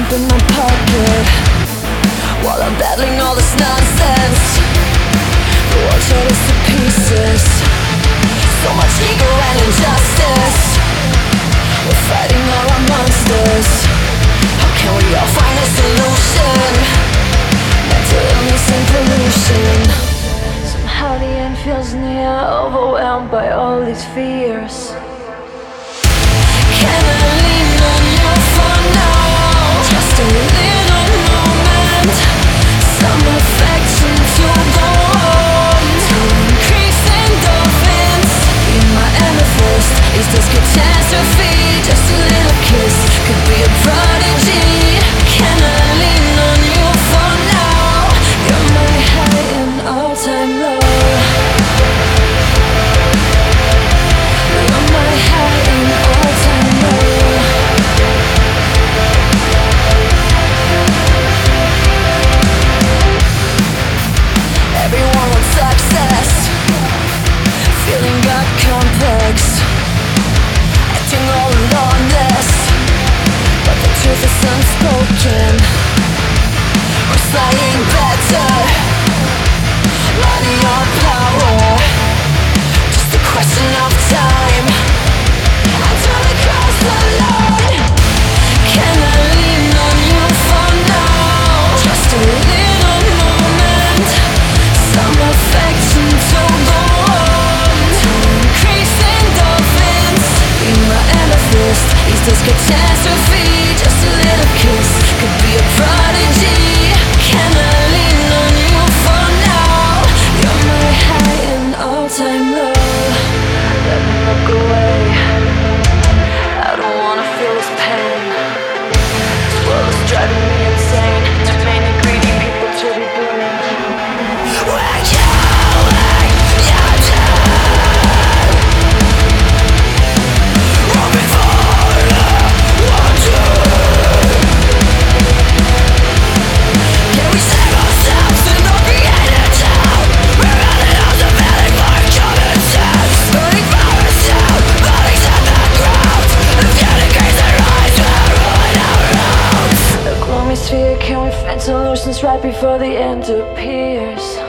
pump in my pocket while I'm battling all this nonsense. The world tore us to pieces. So much ego and injustice. We're fighting all our monsters. How can we all find a solution? Mental illness and pollution. Somehow the end feels near, overwhelmed by all these fears. Can I lean on you for now? Just a little moment, some affection to go on, to increase endorphins. Be my amethyst, is this catastrophe? Just a little kiss could be a prodigy. Can I lean on you for now? You're my high and all-time low. You're my high and all-time low. Everyone wants success, feeling God complex, acting all aloneness, but the truth is unspoken. We're slaying better, money or power, just a question of time. Until it cross the line. Can I lean on you for now? Just a little moment, some affection to go on, to increase endorphins. Be my amethyst, is this catastrophe? Just a little kiss could be a prodigy. Can I lean on you for now? You're my high and all-time low. Let me look away, I don't wanna feel this pain. This world is driving me insane. Too many greedy people to be blamed. We're killing your time. Moving forward, one, two. Can we save ourselves and not be ended down? We're running out of feeling like common sense. Burning flowers down, bodies at the ground. If you decrease the rise, we'll ruin our roads. The gloomy sphere, can we find solutions right before the end appears?